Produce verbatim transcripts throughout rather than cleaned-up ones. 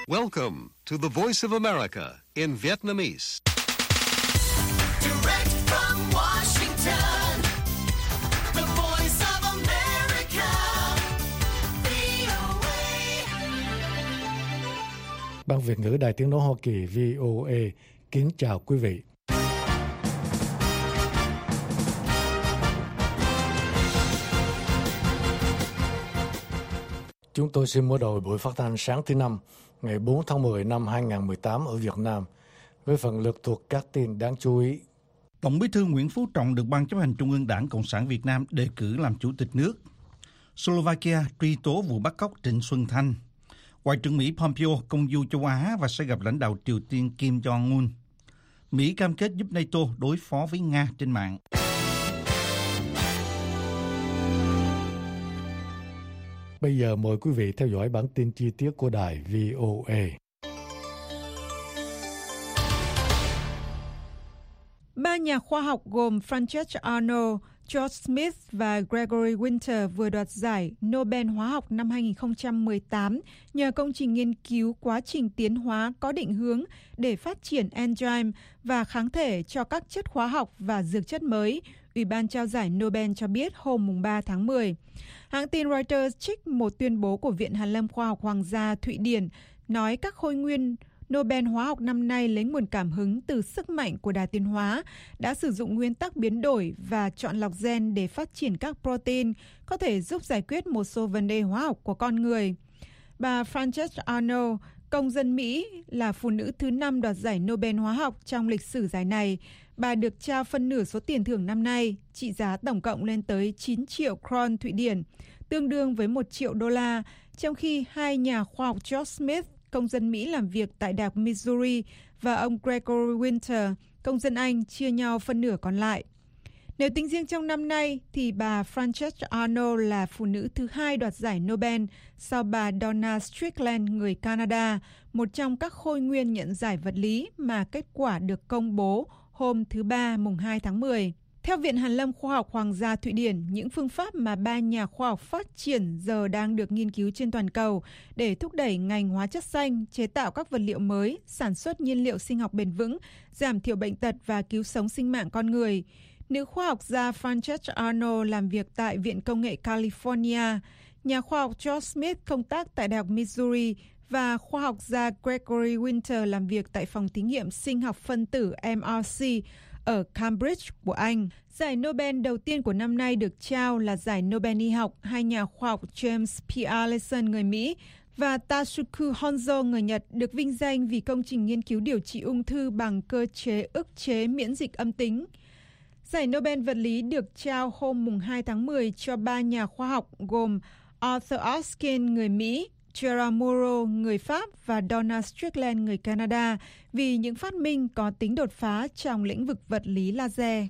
Welcome to the Voice of America in Vietnamese. Direct from Washington, the Voice of America, vê o a. Ban Việt ngữ Đài Tiếng nói Hoa Kỳ vê o a kính chào quý vị. Chúng tôi xin mở đầu buổi phát thanh sáng thứ năm, ngày bốn tháng mười năm hai nghìn không trăm mười tám ở Việt Nam, với phần lược thuộc các tin đáng chú ý. Tổng Bí thư Nguyễn Phú Trọng được Ban Chấp hành Trung ương Đảng Cộng sản Việt Nam đề cử làm Chủ tịch nước. Slovakia truy tố vụ bắt cóc Trịnh Xuân Thanh. Ngoại trưởng Mỹ Pompeo công du châu Á và sẽ gặp lãnh đạo Triều Tiên Kim Jong-un. Mỹ cam kết giúp NATO đối phó với Nga trên mạng. Bây giờ mời quý vị theo dõi bản tin chi tiết của đài vê o a. Ba nhà khoa học gồm Frances Arnold, George Smith và Gregory Winter vừa đoạt giải Nobel Hóa học năm hai nghìn không trăm mười tám nhờ công trình nghiên cứu quá trình tiến hóa có định hướng để phát triển enzyme và kháng thể cho các chất hóa học và dược chất mới, Ủy ban trao giải Nobel cho biết hôm ba tháng mười. Hãng tin Reuters trích một tuyên bố của Viện Hàn lâm Khoa học Hoàng gia Thụy Điển nói các khôi nguyên Nobel Hóa học năm nay lấy nguồn cảm hứng từ sức mạnh của đà tiến hóa, đã sử dụng nguyên tắc biến đổi và chọn lọc gen để phát triển các protein có thể giúp giải quyết một số vấn đề hóa học của con người. Bà Frances Arnold, công dân Mỹ, là phụ nữ thứ năm đoạt giải Nobel Hóa học trong lịch sử giải này. Bà được trao phân nửa số tiền thưởng năm nay, trị giá tổng cộng lên tới chín triệu kron Thụy Điển, tương đương với một triệu đô la, trong khi hai nhà khoa học George Smith, công dân Mỹ làm việc tại Đại học Missouri, và ông Gregory Winter, công dân Anh, chia nhau phân nửa còn lại. Nếu tính riêng trong năm nay, thì bà Frances Arnold là phụ nữ thứ hai đoạt giải Nobel sau bà Donna Strickland, người Canada, một trong các khôi nguyên nhận giải vật lý mà kết quả được công bố hôm thứ Ba mùng hai tháng mười. Theo Viện Hàn lâm Khoa học Hoàng gia Thụy Điển, những phương pháp mà ba nhà khoa học phát triển giờ đang được nghiên cứu trên toàn cầu để thúc đẩy ngành hóa chất xanh, chế tạo các vật liệu mới, sản xuất nhiên liệu sinh học bền vững, giảm thiểu bệnh tật và cứu sống sinh mạng con người. Nữ khoa học gia Frances Arnold làm việc tại Viện Công nghệ California, nhà khoa học George Smith công tác tại Đại học Missouri và khoa học gia Gregory Winter làm việc tại phòng thí nghiệm sinh học phân tử em rờ xê ở Cambridge của Anh. Giải Nobel đầu tiên của năm nay được trao là giải Nobel y học, hai nhà khoa học James P. Allison, người Mỹ, và Tasuku Honjo, người Nhật, được vinh danh vì công trình nghiên cứu điều trị ung thư bằng cơ chế ức chế miễn dịch âm tính. Giải Nobel vật lý được trao hôm hai tháng mười cho ba nhà khoa học gồm Arthur Ashkin, người Mỹ, Gerard Mourou, người Pháp, và Donna Strickland, người Canada, vì những phát minh có tính đột phá trong lĩnh vực vật lý laser.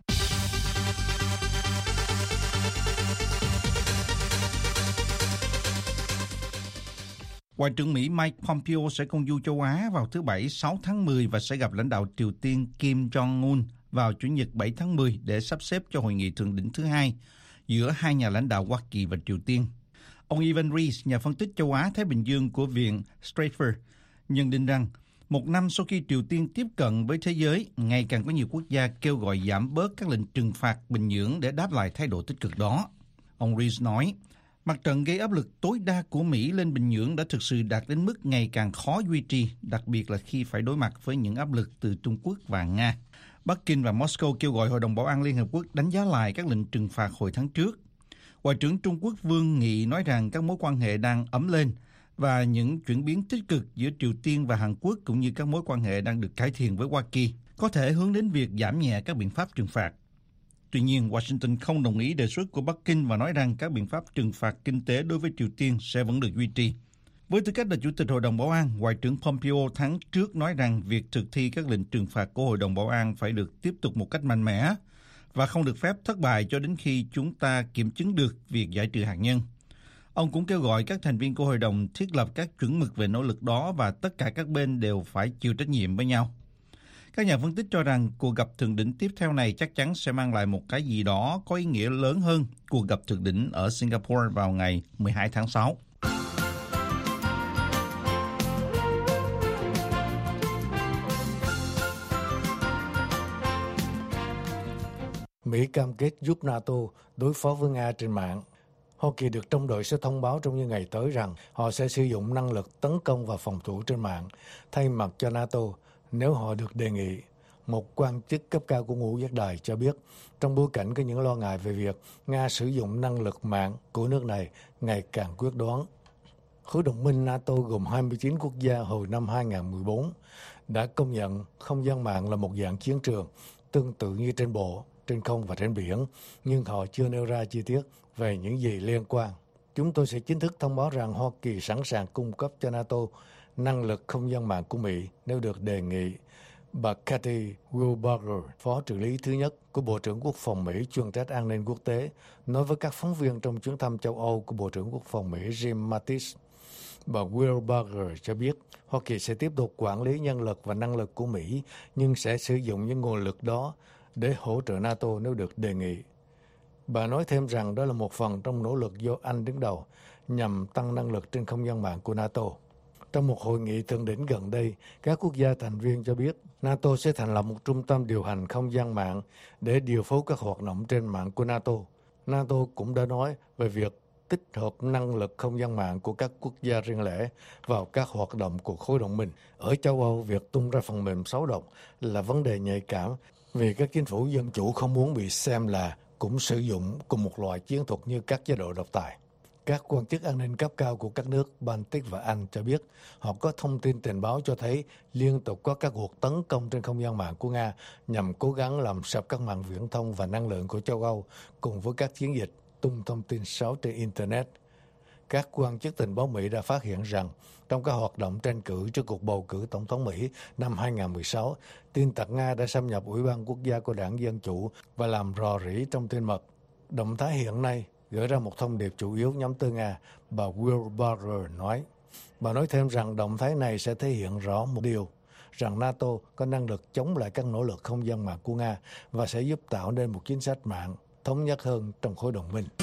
Ngoại trưởng Mỹ Mike Pompeo sẽ công du châu Á vào thứ Bảy sáu tháng mười và sẽ gặp lãnh đạo Triều Tiên Kim Jong-un vào Chủ nhật bảy tháng mười để sắp xếp cho hội nghị thượng đỉnh thứ hai giữa hai nhà lãnh đạo Hoa Kỳ và Triều Tiên. Ông Ivan Rees, nhà phân tích châu Á-Thái Bình Dương của Viện Strafer, nhận định rằng một năm sau khi Triều Tiên tiếp cận với thế giới, ngày càng có nhiều quốc gia kêu gọi giảm bớt các lệnh trừng phạt Bình Nhưỡng để đáp lại thái độ tích cực đó. Ông Rees nói, mặt trận gây áp lực tối đa của Mỹ lên Bình Nhưỡng đã thực sự đạt đến mức ngày càng khó duy trì, đặc biệt là khi phải đối mặt với những áp lực từ Trung Quốc và Nga. Bắc Kinh và Moscow kêu gọi Hội đồng Bảo an Liên Hợp Quốc đánh giá lại các lệnh trừng phạt hồi tháng trước. Ngoại trưởng Trung Quốc Vương Nghị nói rằng các mối quan hệ đang ấm lên và những chuyển biến tích cực giữa Triều Tiên và Hàn Quốc cũng như các mối quan hệ đang được cải thiện với Hoa Kỳ có thể hướng đến việc giảm nhẹ các biện pháp trừng phạt. Tuy nhiên, Washington không đồng ý đề xuất của Bắc Kinh và nói rằng các biện pháp trừng phạt kinh tế đối với Triều Tiên sẽ vẫn được duy trì. Với tư cách là Chủ tịch Hội đồng Bảo an, Ngoại trưởng Pompeo tháng trước nói rằng việc thực thi các lệnh trừng phạt của Hội đồng Bảo an phải được tiếp tục một cách mạnh mẽ và không được phép thất bại cho đến khi chúng ta kiểm chứng được việc giải trừ hạt nhân. Ông cũng kêu gọi các thành viên của Hội đồng thiết lập các chuẩn mực về nỗ lực đó và tất cả các bên đều phải chịu trách nhiệm với nhau. Các nhà phân tích cho rằng cuộc gặp thượng đỉnh tiếp theo này chắc chắn sẽ mang lại một cái gì đó có ý nghĩa lớn hơn cuộc gặp thượng đỉnh ở Singapore vào ngày mười hai tháng sáu. Mỹ cam kết giúp NATO đối phó với Nga trên mạng. Hoa Kỳ được trong đội sẽ thông báo trong những ngày tới rằng họ sẽ sử dụng năng lực tấn công và phòng thủ trên mạng thay mặt cho NATO nếu họ được đề nghị. Một quan chức cấp cao của Ngũ Giác Đài cho biết, trong bối cảnh có những lo ngại về việc Nga sử dụng năng lực mạng của nước này ngày càng quyết đoán. Khối đồng minh NATO gồm hai mươi chín quốc gia hồi năm hai không một bốn đã công nhận không gian mạng là một dạng chiến trường tương tự như trên bộ, trên không và trên biển, nhưng họ chưa nêu ra chi tiết về những gì liên quan. Chúng tôi sẽ chính thức thông báo rằng Hoa Kỳ sẵn sàng cung cấp cho NATO năng lực không gian mạng của Mỹ nếu được đề nghị. Bà Kathy Wilbarger, phó trợ lý thứ nhất của Bộ trưởng Quốc phòng Mỹ chuyên trách an ninh quốc tế, nói với các phóng viên trong chuyến thăm châu Âu của Bộ trưởng Quốc phòng Mỹ Jim Mattis. Bà Wilbarger cho biết Hoa Kỳ sẽ tiếp tục quản lý nhân lực và năng lực của Mỹ, nhưng sẽ sử dụng những nguồn lực đó để hỗ trợ NATO nếu được đề nghị. Bà nói thêm rằng đó là một phần trong nỗ lực do Anh đứng đầu nhằm tăng năng lực trên không gian mạng của NATO. Trong một hội nghị thượng đỉnh gần đây, các quốc gia thành viên cho biết NATO sẽ thành lập một trung tâm điều hành không gian mạng để điều phối các hoạt động trên mạng của NATO. NATO cũng đã nói về việc tích hợp năng lực không gian mạng của các quốc gia riêng lẻ vào các hoạt động của khối đồng minh. Ở châu Âu, việc tung ra phần mềm xấu độc là vấn đề nhạy cảm vì các chính phủ dân chủ không muốn bị xem là cũng sử dụng cùng một loại chiến thuật như các chế độ độc tài. Các quan chức an ninh cấp cao của các nước Baltic và Anh cho biết họ có thông tin tình báo cho thấy liên tục có các cuộc tấn công trên không gian mạng của Nga nhằm cố gắng làm sập các mạng viễn thông và năng lượng của châu Âu cùng với các chiến dịch tung thông tin xấu trên Internet. Các quan chức tình báo Mỹ đã phát hiện rằng trong các hoạt động tranh cử trước cuộc bầu cử tổng thống Mỹ năm hai không một sáu, tin tặc Nga đã xâm nhập Ủy ban Quốc gia của Đảng Dân Chủ và làm rò rỉ trong tin mật. Động thái hiện nay gửi ra một thông điệp chủ yếu nhắm tới Nga, bà Wilbarger nói. Bà nói thêm rằng động thái này sẽ thể hiện rõ một điều, rằng NATO có năng lực chống lại các nỗ lực không gian mạng của Nga và sẽ giúp tạo nên một chính sách mạng thống nhất hơn trong khối đồng minh.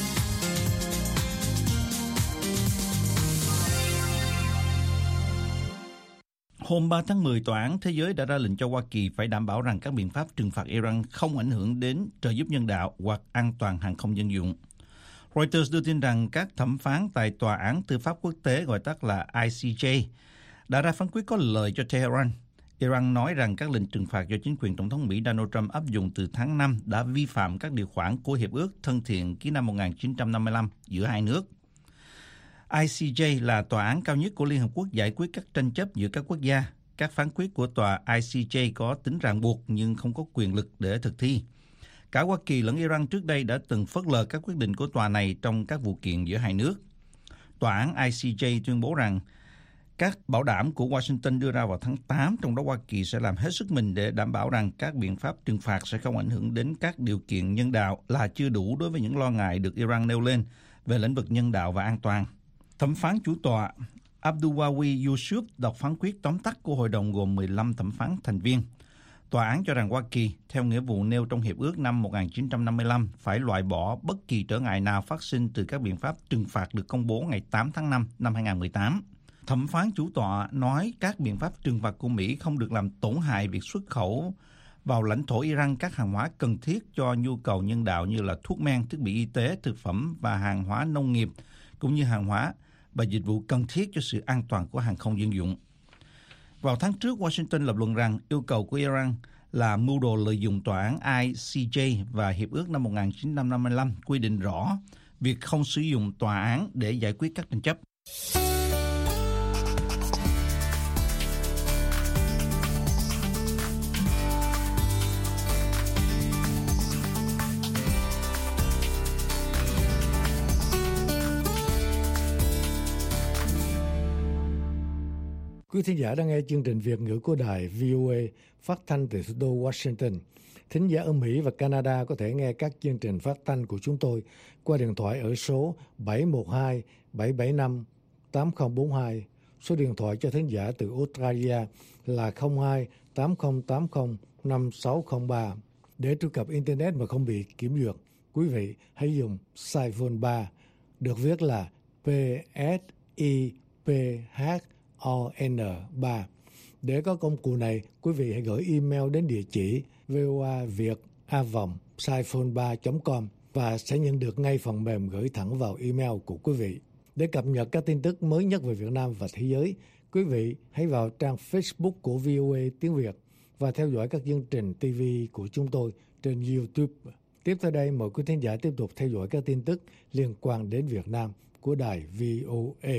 Hôm ba tháng mười, Tòa án Thế giới đã ra lệnh cho Hoa Kỳ phải đảm bảo rằng các biện pháp trừng phạt Iran không ảnh hưởng đến trợ giúp nhân đạo hoặc an toàn hàng không dân dụng. Reuters đưa tin rằng các thẩm phán tại Tòa án Tư pháp Quốc tế, gọi tắt là I C J, đã ra phán quyết có lợi cho Tehran. Iran nói rằng các lệnh trừng phạt do chính quyền Tổng thống Mỹ Donald Trump áp dụng từ tháng năm đã vi phạm các điều khoản của Hiệp ước Thân thiện ký năm một nghìn chín trăm năm mươi lăm giữa hai nước. I C J là tòa án cao nhất của Liên Hợp Quốc giải quyết các tranh chấp giữa các quốc gia. Các phán quyết của tòa I C J có tính ràng buộc nhưng không có quyền lực để thực thi. Cả Hoa Kỳ lẫn Iran trước đây đã từng phớt lờ các quyết định của tòa này trong các vụ kiện giữa hai nước. Tòa án I C J tuyên bố rằng các bảo đảm của Washington đưa ra vào tháng tám, trong đó Hoa Kỳ sẽ làm hết sức mình để đảm bảo rằng các biện pháp trừng phạt sẽ không ảnh hưởng đến các điều kiện nhân đạo, là chưa đủ đối với những lo ngại được Iran nêu lên về lĩnh vực nhân đạo và an toàn. Thẩm phán chủ tọa Abdullawi Yusuf đọc phán quyết tóm tắt của hội đồng gồm mười lăm thẩm phán thành viên. Tòa án cho rằng Hoa Kỳ, theo nghĩa vụ nêu trong Hiệp ước năm một nghìn chín trăm năm mươi lăm, phải loại bỏ bất kỳ trở ngại nào phát sinh từ các biện pháp trừng phạt được công bố ngày tám tháng năm năm hai nghìn không trăm mười tám. Thẩm phán chủ tọa nói các biện pháp trừng phạt của Mỹ không được làm tổn hại việc xuất khẩu vào lãnh thổ Iran các hàng hóa cần thiết cho nhu cầu nhân đạo như là thuốc men, thiết bị y tế, thực phẩm và hàng hóa nông nghiệp, cũng như hàng hóa và dịch vụ cần thiết cho sự an toàn của hàng không dân dụng. Vào tháng trước, Washington lập luận rằng yêu cầu của Iran là mưu đồ lợi dụng tòa án I C J và Hiệp ước năm một nghìn chín trăm năm mươi lăm quy định rõ việc không sử dụng tòa án để giải quyết các tranh chấp. Quý thính giả đang nghe chương trình Việt ngữ của đài V O A phát thanh từ thủ đô Washington. Thính giả ở Mỹ và Canada có thể nghe các chương trình phát thanh của chúng tôi qua điện thoại ở số bảy một hai bảy bảy năm tám không bốn hai. Số điện thoại cho thính giả từ Australia là không hai tám không tám không năm sáu không ba. Để truy cập Internet mà không bị kiểm duyệt, quý vị hãy dùng Siphone ba, được viết là P S I P H O N ba. Để có công cụ này, quý vị hãy gửi email đến địa chỉ voaviet a vòng saiphone ba chấm com và sẽ nhận được ngay phần mềm gửi thẳng vào email của quý vị. Để cập nhật các tin tức mới nhất về Việt Nam và thế giới, quý vị hãy vào trang Facebook của vê o a tiếng Việt và theo dõi các chương trình ti vi của chúng tôi trên YouTube. Tiếp theo đây, mời quý thính giả tiếp tục theo dõi các tin tức liên quan đến Việt Nam của đài vê o a.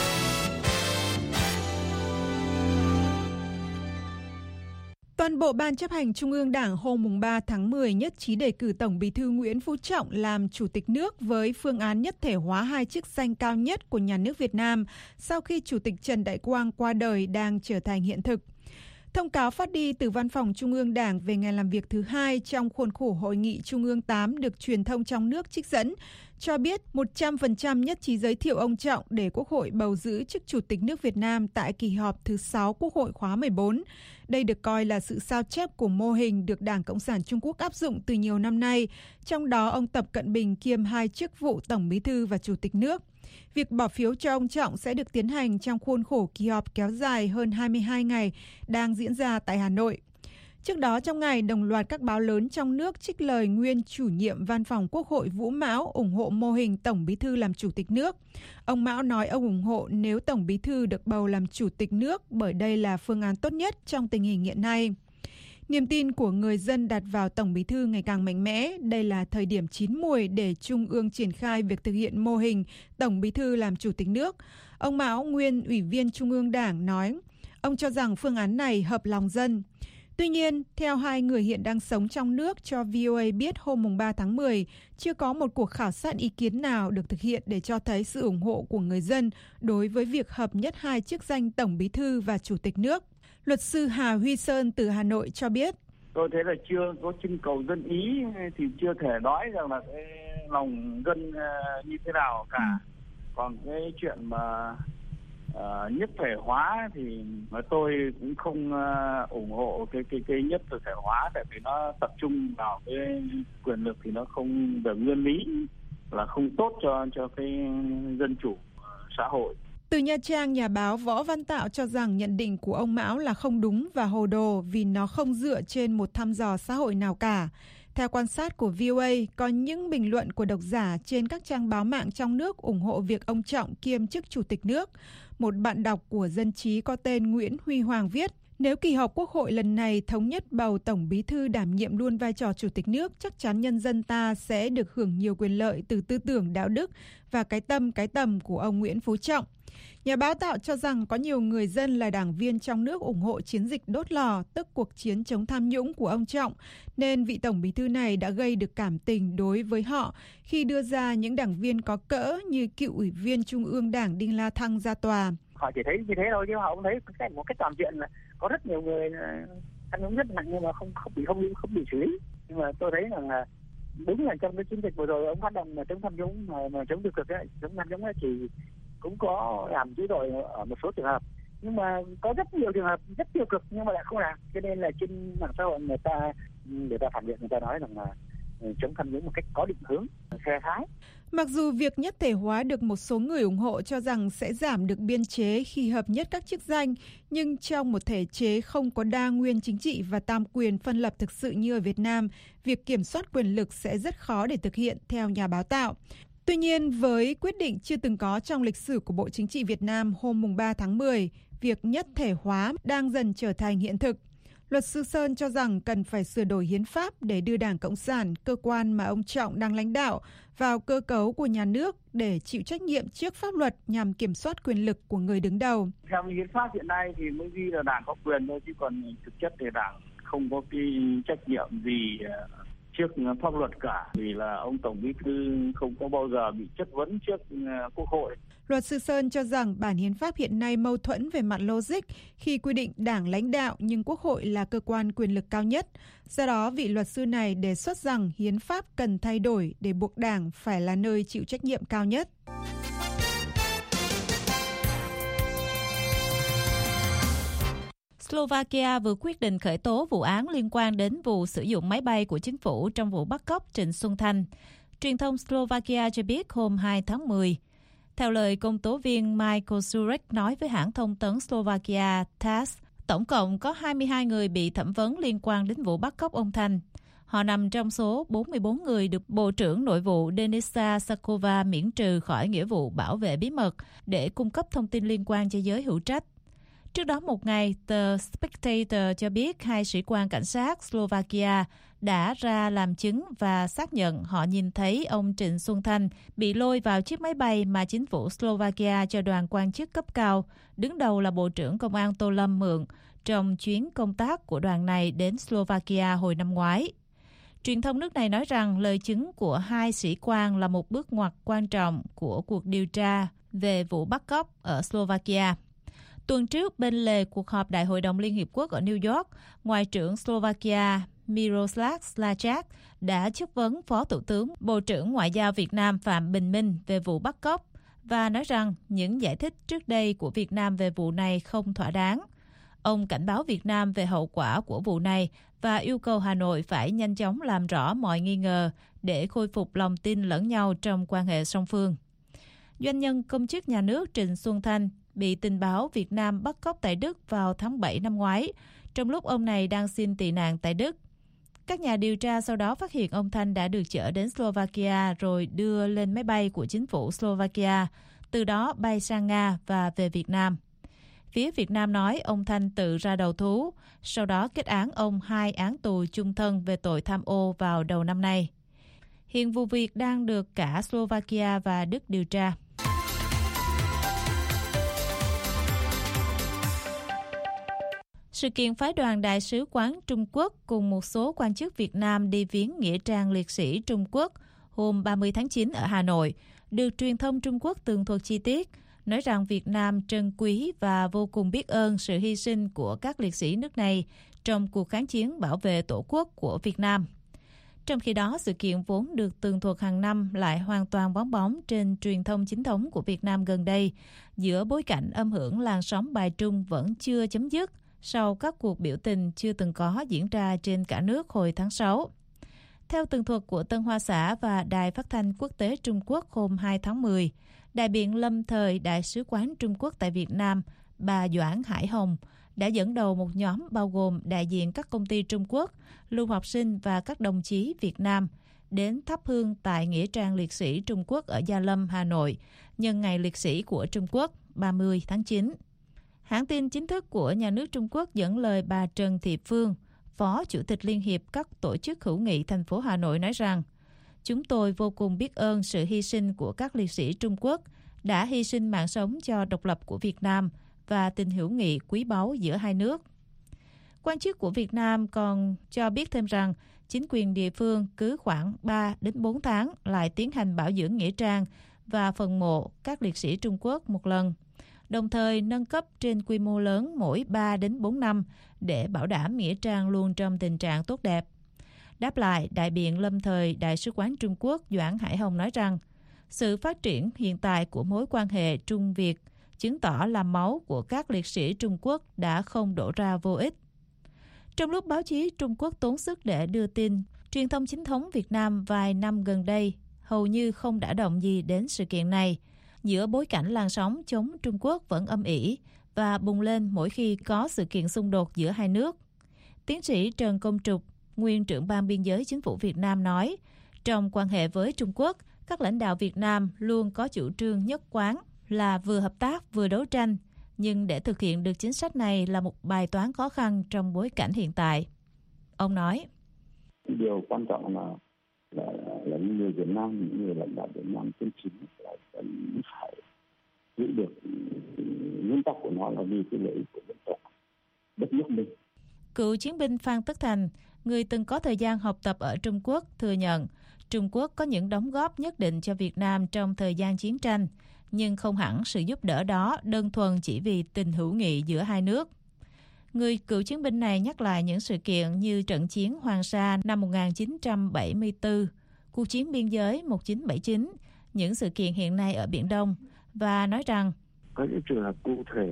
Toàn bộ Ban chấp hành Trung ương Đảng hôm ba tháng mười nhất trí đề cử Tổng Bí thư Nguyễn Phú Trọng làm Chủ tịch nước với phương án nhất thể hóa hai chức danh cao nhất của nhà nước Việt Nam sau khi Chủ tịch Trần Đại Quang qua đời đang trở thành hiện thực. Thông cáo phát đi từ Văn phòng Trung ương Đảng về ngày làm việc thứ hai trong khuôn khổ Hội nghị Trung ương tám được truyền thông trong nước trích dẫn, cho biết một trăm phần trăm nhất trí giới thiệu ông Trọng để Quốc hội bầu giữ chức Chủ tịch nước Việt Nam tại kỳ họp thứ sáu Quốc hội khóa mười bốn. Đây được coi là sự sao chép của mô hình được Đảng Cộng sản Trung Quốc áp dụng từ nhiều năm nay, trong đó ông Tập Cận Bình kiêm hai chức vụ Tổng Bí thư và Chủ tịch nước. Việc bỏ phiếu cho ông Trọng sẽ được tiến hành trong khuôn khổ kỳ họp kéo dài hơn hai mươi hai ngày đang diễn ra tại Hà Nội. Trước đó trong ngày, đồng loạt các báo lớn trong nước trích lời nguyên chủ nhiệm Văn phòng Quốc hội Vũ Mão ủng hộ mô hình Tổng Bí thư làm Chủ tịch nước. Ông Mão nói ông ủng hộ nếu Tổng Bí thư được bầu làm Chủ tịch nước bởi đây là phương án tốt nhất trong tình hình hiện nay. Niềm tin của người dân đặt vào Tổng Bí thư ngày càng mạnh mẽ. Đây là thời điểm chín muồi để Trung ương triển khai việc thực hiện mô hình Tổng Bí thư làm Chủ tịch nước. Ông Mão, nguyên Ủy viên Trung ương Đảng, nói ông cho rằng phương án này hợp lòng dân. Tuy nhiên, theo hai người hiện đang sống trong nước cho vê o a biết hôm ba tháng mười, chưa có một cuộc khảo sát ý kiến nào được thực hiện để cho thấy sự ủng hộ của người dân đối với việc hợp nhất hai chức danh Tổng Bí thư và Chủ tịch nước. Luật sư Hà Huy Sơn từ Hà Nội cho biết. Tôi thấy là chưa có trưng cầu dân ý thì chưa thể nói rằng là cái lòng dân như thế nào cả. Ừ. Còn cái chuyện mà uh, nhất thể hóa thì mà tôi cũng không uh, ủng hộ cái cái cái nhất thể hóa, tại vì nó tập trung vào cái quyền lực thì nó không được nguyên lý, là không tốt cho cho cái dân chủ xã hội. Từ Nha Trang, nhà báo Võ Văn Tạo cho rằng nhận định của ông Mão là không đúng và hồ đồ vì nó không dựa trên một thăm dò xã hội nào cả. Theo quan sát của vê o a, có những bình luận của độc giả trên các trang báo mạng trong nước ủng hộ việc ông Trọng kiêm chức Chủ tịch nước. Một bạn đọc của Dân trí có tên Nguyễn Huy Hoàng viết, nếu kỳ họp Quốc hội lần này thống nhất bầu Tổng Bí thư đảm nhiệm luôn vai trò Chủ tịch nước, chắc chắn nhân dân ta sẽ được hưởng nhiều quyền lợi từ tư tưởng đạo đức và cái tâm cái tầm của ông Nguyễn Phú Trọng. Nhà báo Tạo cho rằng có nhiều người dân là đảng viên trong nước ủng hộ chiến dịch đốt lò, tức cuộc chiến chống tham nhũng của ông Trọng, nên vị Tổng Bí thư này đã gây được cảm tình đối với họ khi đưa ra những đảng viên có cỡ như cựu Ủy viên Trung ương Đảng Đinh La Thăng ra tòa. Họ chỉ thấy như thế thôi, chứ họ không thấy cái một cái toàn diện là có rất nhiều người tham nhũng rất nặng nhưng mà không không bị không không bị xử lý. Nhưng mà tôi thấy rằng là đúng là trong cái chiến dịch vừa rồi ông phát động mà chống tham nhũng mà, mà chống tiêu cực ấy, chống tham nhũng ấy thì cũng có làm dữ dội ở một số trường hợp, nhưng mà có rất nhiều trường hợp rất tiêu cực nhưng mà lại không làm, cho nên là trên mạng xã hội người ta người ta phản biện, người ta nói rằng là chống tham nhũng một cách có định hướng, phe phái. Mặc dù việc nhất thể hóa được một số người ủng hộ cho rằng sẽ giảm được biên chế khi hợp nhất các chức danh, nhưng trong một thể chế không có đa nguyên chính trị và tam quyền phân lập thực sự như ở Việt Nam, việc kiểm soát quyền lực sẽ rất khó để thực hiện, theo nhà báo Tạo. Tuy nhiên, với quyết định chưa từng có trong lịch sử của Bộ Chính trị Việt Nam hôm ba tháng mười, việc nhất thể hóa đang dần trở thành hiện thực. Luật sư Sơn cho rằng cần phải sửa đổi hiến pháp để đưa Đảng Cộng sản, cơ quan mà ông Trọng đang lãnh đạo, vào cơ cấu của nhà nước để chịu trách nhiệm trước pháp luật nhằm kiểm soát quyền lực của người đứng đầu. Theo hiến pháp hiện nay thì mới ghi là Đảng có quyền thôi, chứ còn thực chất thì Đảng không có cái trách nhiệm gì trước pháp luật cả, vì là ông Tổng Bí thư không có bao giờ bị chất vấn trước Quốc hội. Luật sư Sơn cho rằng bản hiến pháp hiện nay mâu thuẫn về mặt logic khi quy định Đảng lãnh đạo nhưng Quốc hội là cơ quan quyền lực cao nhất. Do đó, vị luật sư này đề xuất rằng hiến pháp cần thay đổi để buộc Đảng phải là nơi chịu trách nhiệm cao nhất. Slovakia vừa quyết định khởi tố vụ án liên quan đến vụ sử dụng máy bay của chính phủ trong vụ bắt cóc Trịnh Xuân Thanh. Truyền thông Slovakia cho biết hôm hai tháng mười. Theo lời công tố viên Michael Surek nói với hãng thông tấn Slovakia tê a ét, tổng cộng có hai mươi hai người bị thẩm vấn liên quan đến vụ bắt cóc ông Thanh. Họ nằm trong số bốn mươi bốn người được Bộ trưởng Nội vụ Denisa Sakova miễn trừ khỏi nghĩa vụ bảo vệ bí mật để cung cấp thông tin liên quan cho giới hữu trách. Trước đó một ngày, tờ Spectator cho biết hai sĩ quan cảnh sát Slovakia đã ra làm chứng và xác nhận họ nhìn thấy ông Trịnh Xuân Thanh bị lôi vào chiếc máy bay mà chính phủ Slovakia cho đoàn quan chức cấp cao, đứng đầu là Bộ trưởng Công an Tô Lâm mượn, trong chuyến công tác của đoàn này đến Slovakia hồi năm ngoái. Truyền thông nước này nói rằng lời chứng của hai sĩ quan là một bước ngoặt quan trọng của cuộc điều tra về vụ bắt cóc ở Slovakia. Tuần trước, bên lề cuộc họp Đại hội đồng Liên Hiệp Quốc ở New York, Ngoại trưởng Slovakia Miroslav Slachak đã chất vấn Phó Thủ tướng Bộ trưởng Ngoại giao Việt Nam Phạm Bình Minh về vụ bắt cóc và nói rằng những giải thích trước đây của Việt Nam về vụ này không thỏa đáng. Ông cảnh báo Việt Nam về hậu quả của vụ này và yêu cầu Hà Nội phải nhanh chóng làm rõ mọi nghi ngờ để khôi phục lòng tin lẫn nhau trong quan hệ song phương. Doanh nhân công chức nhà nước Trịnh Xuân Thanh bị tình báo Việt Nam bắt cóc tại Đức vào tháng bảy năm ngoái, trong lúc ông này đang xin tị nạn tại Đức. Các nhà điều tra sau đó phát hiện ông Thanh đã được chở đến Slovakia rồi đưa lên máy bay của chính phủ Slovakia, từ đó bay sang Nga và về Việt Nam. Phía Việt Nam nói ông Thanh tự ra đầu thú, sau đó kết án ông hai án tù chung thân về tội tham ô vào đầu năm nay. Hiện vụ việc đang được cả Slovakia và Đức điều tra. Sự kiện phái đoàn Đại sứ quán Trung Quốc cùng một số quan chức Việt Nam đi viếng Nghĩa trang liệt sĩ Trung Quốc hôm ba mươi tháng chín ở Hà Nội được truyền thông Trung Quốc tường thuật chi tiết, nói rằng Việt Nam trân quý và vô cùng biết ơn sự hy sinh của các liệt sĩ nước này trong cuộc kháng chiến bảo vệ Tổ quốc của Việt Nam. Trong khi đó, sự kiện vốn được tường thuật hàng năm lại hoàn toàn bóng bóng trên truyền thông chính thống của Việt Nam gần đây, giữa bối cảnh âm hưởng làn sóng bài trung vẫn chưa chấm dứt sau các cuộc biểu tình chưa từng có diễn ra trên cả nước hồi tháng sáu. Theo tường thuật của Tân Hoa Xã và Đài Phát thanh Quốc tế Trung Quốc hôm hai tháng mười, đại biện lâm thời Đại sứ quán Trung Quốc tại Việt Nam, bà Doãn Hải Hồng, đã dẫn đầu một nhóm bao gồm đại diện các công ty Trung Quốc, lưu học sinh và các đồng chí Việt Nam đến thắp hương tại Nghĩa trang liệt sĩ Trung Quốc ở Gia Lâm, Hà Nội, nhân ngày liệt sĩ của Trung Quốc ba mươi tháng chín. Hãng tin chính thức của nhà nước Trung Quốc dẫn lời bà Trần Thị Phương, Phó Chủ tịch Liên hiệp các tổ chức hữu nghị thành phố Hà Nội nói rằng, chúng tôi vô cùng biết ơn sự hy sinh của các liệt sĩ Trung Quốc đã hy sinh mạng sống cho độc lập của Việt Nam và tình hữu nghị quý báu giữa hai nước. Quan chức của Việt Nam còn cho biết thêm rằng chính quyền địa phương cứ khoảng ba đến bốn tháng lại tiến hành bảo dưỡng nghĩa trang và phần mộ các liệt sĩ Trung Quốc một lần, đồng thời nâng cấp trên quy mô lớn mỗi ba đến bốn năm để bảo đảm nghĩa trang luôn trong tình trạng tốt đẹp. Đáp lại, đại biện lâm thời Đại sứ quán Trung Quốc Doãn Hải Hồng nói rằng sự phát triển hiện tại của mối quan hệ Trung Việt chứng tỏ là máu của các liệt sĩ Trung Quốc đã không đổ ra vô ích. Trong lúc báo chí Trung Quốc tốn sức để đưa tin, truyền thông chính thống Việt Nam vài năm gần đây hầu như không đả động gì đến sự kiện này, giữa bối cảnh làn sóng chống Trung Quốc vẫn âm ỉ và bùng lên mỗi khi có sự kiện xung đột giữa hai nước. Tiến sĩ Trần Công Trục, nguyên trưởng ban biên giới chính phủ Việt Nam nói, trong quan hệ với Trung Quốc, các lãnh đạo Việt Nam luôn có chủ trương nhất quán là vừa hợp tác vừa đấu tranh, nhưng để thực hiện được chính sách này là một bài toán khó khăn trong bối cảnh hiện tại. Ông nói, điều quan trọng là là, là những người Việt Nam, những người lãnh đạo Việt Nam chân chính là cần phải giữ được nguyên tắc của nó là vì cái lợi ích của dân tộc, đất nước mình. Cựu chiến binh Phan Tất Thành, người từng có thời gian học tập ở Trung Quốc, thừa nhận Trung Quốc có những đóng góp nhất định cho Việt Nam trong thời gian chiến tranh, nhưng không hẳn sự giúp đỡ đó đơn thuần chỉ vì tình hữu nghị giữa hai nước. Người cựu chiến binh này nhắc lại những sự kiện như trận chiến Hoàng Sa năm một nghìn chín trăm bảy mươi tư, cuộc chiến biên giới một nghìn chín trăm bảy mươi chín, những sự kiện hiện nay ở Biển Đông, và nói rằng có những trường hợp cụ thể,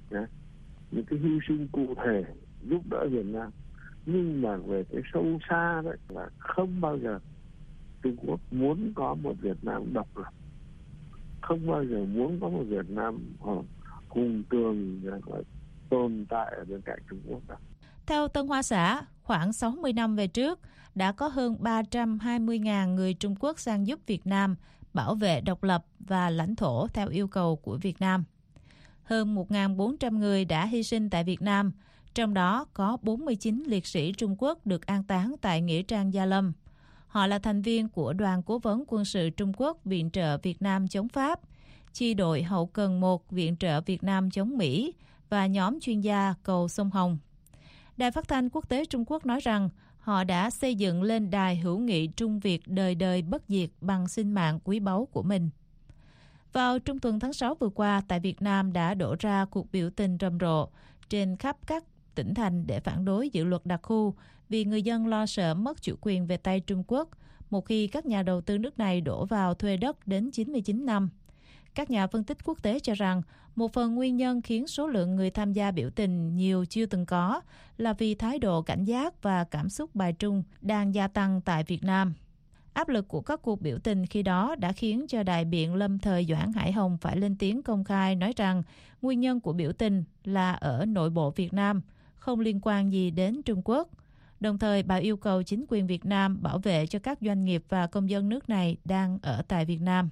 những cái hy sinh cụ thể giúp đỡ Việt Nam, nhưng mà về cái sâu xa đấy là không bao giờ Trung Quốc muốn có một Việt Nam độc lập, không bao giờ muốn có một Việt Nam hùng cường tồn tại ở bên cạnh Trung Quốc đâu. Theo Tân Hoa Xã, Khoảng sáu mươi năm về trước, đã có hơn ba trăm hai mươi nghìn người Trung Quốc sang giúp Việt Nam bảo vệ độc lập và lãnh thổ theo yêu cầu của Việt Nam. Hơn một nghìn bốn trăm người đã hy sinh tại Việt Nam, trong đó có bốn mươi chín liệt sĩ Trung Quốc được an táng tại Nghĩa trang Gia Lâm. Họ là thành viên của Đoàn Cố vấn Quân sự Trung Quốc viện trợ Việt Nam chống Pháp, chi đội hậu cần một viện trợ Việt Nam chống Mỹ và nhóm chuyên gia cầu sông Hồng. Đài Phát thanh Quốc tế Trung Quốc nói rằng họ đã xây dựng lên đài hữu nghị Trung Việt đời đời bất diệt bằng sinh mạng quý báu của mình. Vào trung tuần tháng sáu vừa qua, tại Việt Nam đã đổ ra cuộc biểu tình rầm rộ trên khắp các tỉnh thành để phản đối dự luật đặc khu vì người dân lo sợ mất chủ quyền về tay Trung Quốc một khi các nhà đầu tư nước này đổ vào thuê đất đến chín mươi chín năm. Các nhà phân tích quốc tế cho rằng một phần nguyên nhân khiến số lượng người tham gia biểu tình nhiều chưa từng có là vì thái độ cảnh giác và cảm xúc bài trung đang gia tăng tại Việt Nam. Áp lực của các cuộc biểu tình khi đó đã khiến cho đại biện lâm thời Doãn Hải Hồng phải lên tiếng công khai nói rằng nguyên nhân của biểu tình là ở nội bộ Việt Nam, không liên quan gì đến Trung Quốc. Đồng thời, bà yêu cầu chính quyền Việt Nam bảo vệ cho các doanh nghiệp và công dân nước này đang ở tại Việt Nam.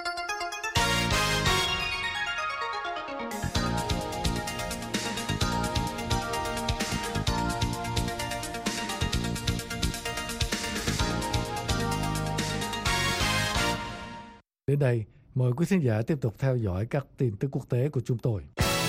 Đến đây, mời quý khán giả tiếp tục theo dõi các tin tức quốc tế của chúng tôi.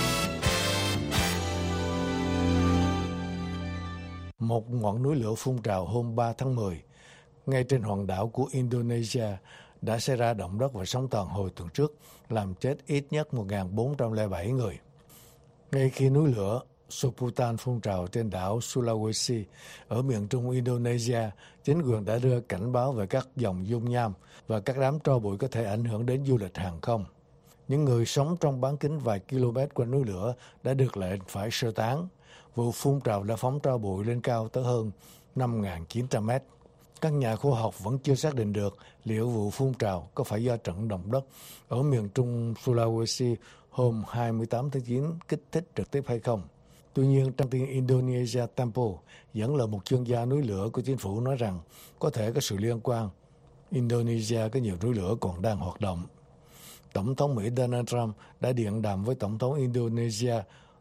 Một ngọn núi lửa phun trào hôm ba tháng mười, ngay trên hòn đảo của Indonesia, đã xảy ra động đất và sóng thần hồi tuần trước, làm chết ít nhất một nghìn bốn trăm lẻ bảy người. Ngay khi núi lửa Soputan phun trào trên đảo Sulawesi ở miền trung Indonesia, chính quyền đã đưa cảnh báo về các dòng dung nham và các đám tro bụi có thể ảnh hưởng đến du lịch hàng không. Những người sống trong bán kính vài km quanh núi lửa đã được lệnh phải sơ tán. Vụ phun trào đã phóng tro bụi lên cao tới hơn năm nghìn chín trăm mét. Các nhà khoa học vẫn chưa xác định được liệu vụ phun trào có phải do trận động đất ở miền trung Sulawesi hôm hai mươi tám tháng chín kích thích trực tiếp hay không. Tuy nhiên, trang tin Indonesia Tempo dẫn lời một chuyên gia núi lửa của chính phủ nói rằng có thể có sự liên quan. Indonesia có nhiều núi lửa còn đang hoạt động. Tổng thống Mỹ Donald Trump đã điện đàm với Tổng thống Indonesia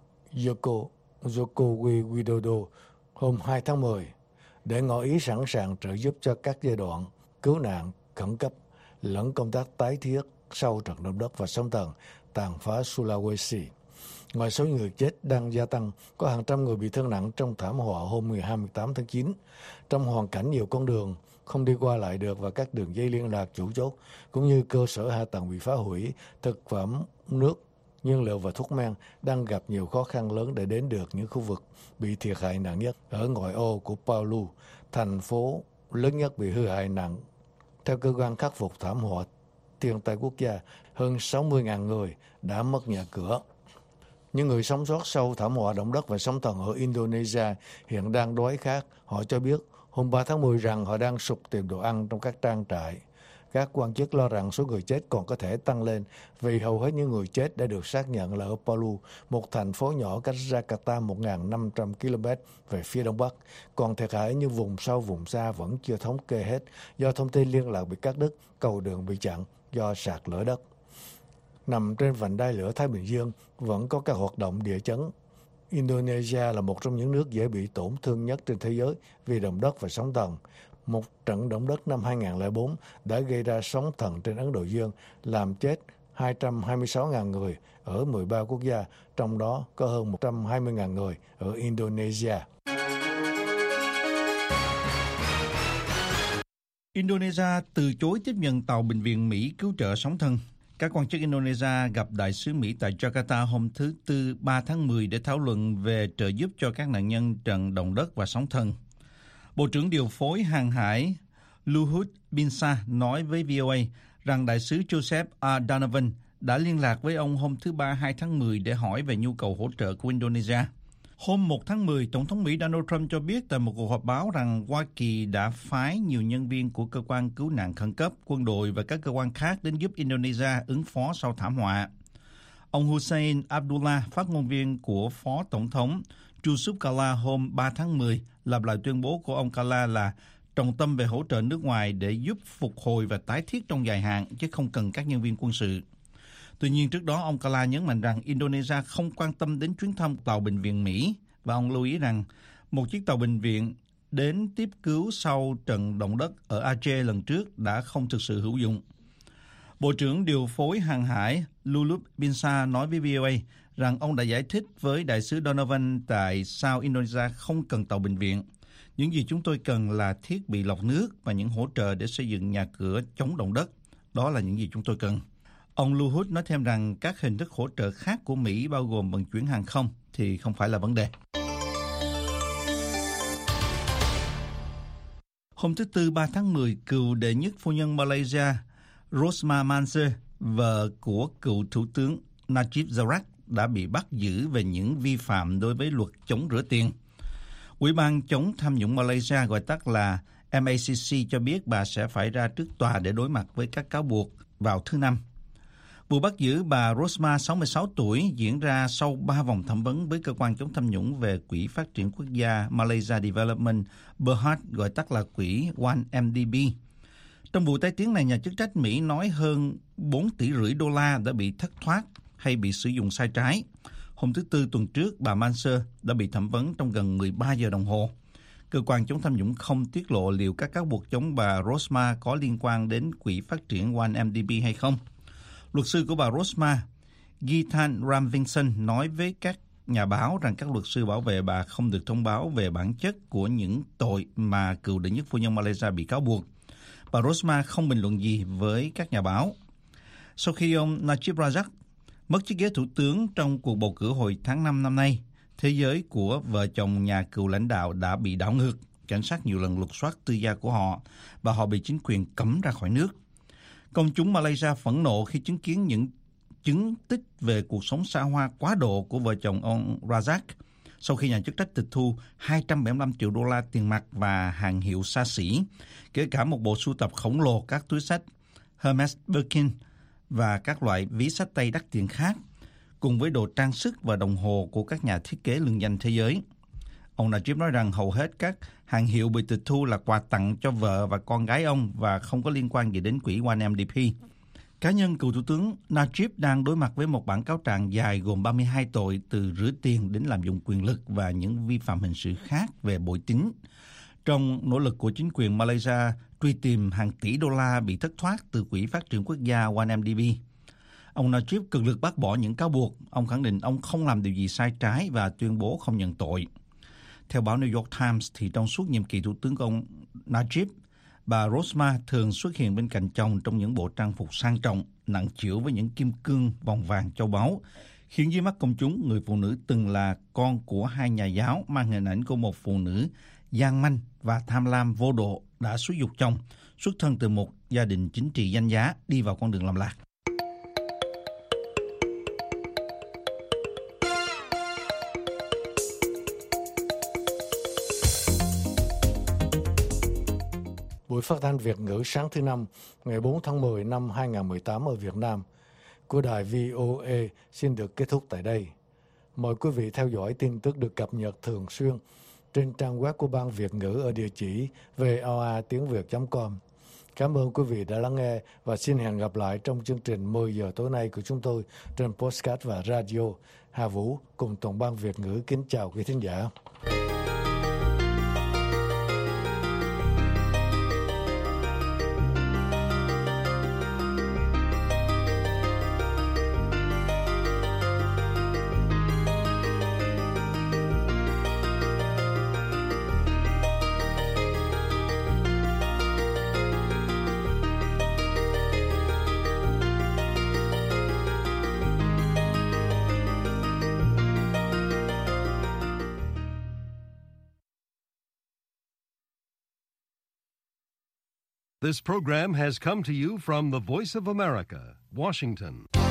Joko, Joko Widodo hôm hai tháng mười để ngỏ ý sẵn sàng trợ giúp cho các giai đoạn cứu nạn khẩn cấp lẫn công tác tái thiết sau trận động đất và sóng thần tàn phá Sulawesi. Ngoài số người chết đang gia tăng, có hàng trăm người bị thương nặng trong thảm họa hôm hai mươi tám tháng chín. Trong hoàn cảnh nhiều con đường không đi qua lại được và các đường dây liên lạc chủ chốt, cũng như cơ sở hạ tầng bị phá hủy, thực phẩm, nước, nhiên liệu và thuốc men đang gặp nhiều khó khăn lớn để đến được những khu vực bị thiệt hại nặng nhất ở ngoại ô của Palu, thành phố lớn nhất bị hư hại nặng. Theo cơ quan khắc phục thảm họa thiên tai quốc gia, hơn sáu mươi nghìn người đã mất nhà cửa. Những người sống sót sau thảm họa động đất và sóng thần ở Indonesia hiện đang đói khát. Họ cho biết hôm ba tháng mười rằng họ đang sục tìm đồ ăn trong các trang trại. Các quan chức lo rằng số người chết còn có thể tăng lên vì hầu hết những người chết đã được xác nhận là ở Palu, một thành phố nhỏ cách Jakarta một nghìn năm trăm ki lô mét về phía đông bắc. Còn thiệt hại như vùng sâu vùng xa vẫn chưa thống kê hết do thông tin liên lạc bị cắt đứt, cầu đường bị chặn do sạt lở đất. Nằm trên vành đai lửa Thái Bình Dương, vẫn có các hoạt động địa chấn. Indonesia là một trong những nước dễ bị tổn thương nhất trên thế giới vì động đất và sóng thần. Một trận động đất năm hai nghìn không trăm lẻ bốn đã gây ra sóng thần trên Ấn Độ Dương, làm chết hai trăm hai mươi sáu nghìn người ở mười ba quốc gia, trong đó có hơn một trăm hai mươi nghìn người ở Indonesia. Indonesia từ chối tiếp nhận tàu bệnh viện Mỹ cứu trợ sóng thần. Các quan chức Indonesia gặp đại sứ Mỹ tại Jakarta hôm thứ Tư ba tháng mười để thảo luận về trợ giúp cho các nạn nhân trận động đất và sóng thần. Bộ trưởng điều phối hàng hải Luhut Binsar nói với vê o a rằng đại sứ Joseph R. Donovan đã liên lạc với ông hôm thứ Ba hai tháng mười để hỏi về nhu cầu hỗ trợ của Indonesia. Hôm một tháng mười, Tổng thống Mỹ Donald Trump cho biết tại một cuộc họp báo rằng Hoa Kỳ đã phái nhiều nhân viên của cơ quan cứu nạn khẩn cấp, quân đội và các cơ quan khác đến giúp Indonesia ứng phó sau thảm họa. Ông Hussein Abdullah, phát ngôn viên của Phó Tổng thống Yusuf Kala hôm ba tháng mười, lặp lại tuyên bố của ông Kala là trọng tâm về hỗ trợ nước ngoài để giúp phục hồi và tái thiết trong dài hạn, chứ không cần các nhân viên quân sự. Tuy nhiên, trước đó, ông Kala nhấn mạnh rằng Indonesia không quan tâm đến chuyến thăm tàu bệnh viện Mỹ, và ông lưu ý rằng một chiếc tàu bệnh viện đến tiếp cứu sau trận động đất ở Aceh lần trước đã không thực sự hữu dụng. Bộ trưởng điều phối hàng hải Lulup Binsar nói với vê o a rằng ông đã giải thích với đại sứ Donovan tại sao Indonesia không cần tàu bệnh viện. Những gì chúng tôi cần là thiết bị lọc nước và những hỗ trợ để xây dựng nhà cửa chống động đất. Đó là những gì chúng tôi cần. Ông Luhut nói thêm rằng các hình thức hỗ trợ khác của Mỹ bao gồm vận chuyển hàng không thì không phải là vấn đề. Hôm thứ Tư ba tháng mười, cựu đệ nhất phu nhân Malaysia Rosmah Mansor, vợ của cựu Thủ tướng Najib Razak, đã bị bắt giữ về những vi phạm đối với luật chống rửa tiền. Ủy ban chống tham nhũng Malaysia, gọi tắt là em a xê xê, cho biết bà sẽ phải ra trước tòa để đối mặt với các cáo buộc vào thứ Năm. Vụ bắt giữ bà Rosmah, sáu mươi sáu tuổi, diễn ra sau ba vòng thẩm vấn với cơ quan chống tham nhũng về Quỹ Phát triển Quốc gia Malaysia Development Berhad, gọi tắt là quỹ một M D B. Trong vụ tai tiếng này, nhà chức trách Mỹ nói hơn bốn tỷ rưỡi đô la đã bị thất thoát hay bị sử dụng sai trái. Hôm thứ Tư tuần trước, bà Mansor đã bị thẩm vấn trong gần mười ba giờ đồng hồ. Cơ quan chống tham nhũng không tiết lộ liệu các cáo buộc chống bà Rosmah có liên quan đến Quỹ Phát triển một M D B hay không. Luật sư của bà Rosmah, Githan Ramvinson, nói với các nhà báo rằng các luật sư bảo vệ bà không được thông báo về bản chất của những tội mà cựu đệ nhất phu nhân Malaysia bị cáo buộc. Bà Rosmah không bình luận gì với các nhà báo. Sau khi ông Najib Razak mất chiếc ghế thủ tướng trong cuộc bầu cử hồi tháng năm năm nay, thế giới của vợ chồng nhà cựu lãnh đạo đã bị đảo ngược. Cảnh sát nhiều lần lục soát tư gia của họ và họ bị chính quyền cấm ra khỏi nước. Công chúng Malaysia phẫn nộ khi chứng kiến những chứng tích về cuộc sống xa hoa quá độ của vợ chồng ông Razak sau khi nhà chức trách tịch thu hai trăm bảy mươi lăm triệu đô la tiền mặt và hàng hiệu xa xỉ, kể cả một bộ sưu tập khổng lồ các túi xách Hermes Birkin và các loại ví xách tay đắt tiền khác, cùng với đồ trang sức và đồng hồ của các nhà thiết kế lừng danh thế giới. Ông Najib nói rằng hầu hết các hàng hiệu bị tịch thu là quà tặng cho vợ và con gái ông và không có liên quan gì đến quỹ một M D P. Cá nhân cựu Thủ tướng Najib đang đối mặt với một bản cáo trạng dài gồm ba mươi hai tội, từ rửa tiền đến lạm dụng quyền lực và những vi phạm hình sự khác về bội tín, trong nỗ lực của chính quyền Malaysia truy tìm hàng tỷ đô la bị thất thoát từ Quỹ Phát triển Quốc gia một M D B. Ông Najib cực lực bác bỏ những cáo buộc. Ông khẳng định ông không làm điều gì sai trái và tuyên bố không nhận tội. Theo báo New York Times, thì trong suốt nhiệm kỳ thủ tướng của ông Najib, bà Rosmah thường xuất hiện bên cạnh chồng trong những bộ trang phục sang trọng, nặng trĩu với những kim cương, vòng vàng, châu báu, khiến dưới mắt công chúng, người phụ nữ từng là con của hai nhà giáo mang hình ảnh của một phụ nữ gian manh và tham lam vô độ đã xúi giục chồng, xuất thân từ một gia đình chính trị danh giá, đi vào con đường lầm lạc. Buổi phát thanh Việt ngữ sáng thứ Năm, ngày bốn tháng mười năm hai nghìn không trăm mười tám ở Việt Nam của đài vê o a xin được kết thúc tại đây. Mời quý vị theo dõi tin tức được cập nhật thường xuyên trên trang web của Ban Việt ngữ ở địa chỉ v o a tiếng việt chấm com. Cảm ơn quý vị đã lắng nghe và xin hẹn gặp lại trong chương trình mười giờ tối nay của chúng tôi trên podcast và radio. Hà Vũ cùng toàn ban Việt ngữ kính chào quý thính giả. This program has come to you from the Voice of America, Washington.